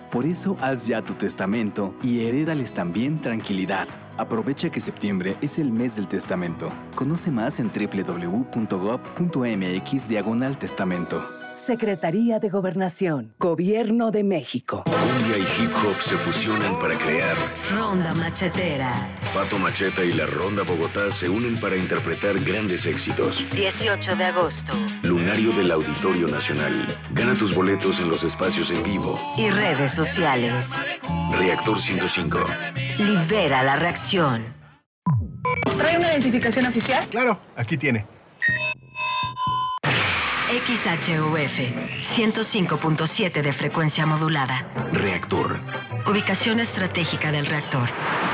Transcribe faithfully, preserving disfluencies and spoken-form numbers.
Por eso haz ya tu testamento y herédales también tranquilidad. Aprovecha que septiembre es el mes del testamento. Conoce más en doble u doble u doble u punto gob punto eme equis diagonal testamento. Secretaría de Gobernación, Gobierno de México. Cumbia y hip hop se fusionan para crear Ronda Machetera. Pato Macheta y la Ronda Bogotá se unen para interpretar grandes éxitos. dieciocho de agosto. Lunario del Auditorio Nacional. Gana tus boletos en los espacios en vivo Y redes sociales. Reactor ciento cinco. Libera la reacción. ¿Trae una identificación oficial? Claro, aquí tiene. X H U F, ciento cinco punto siete de frecuencia modulada. Reactor. Ubicación estratégica del reactor.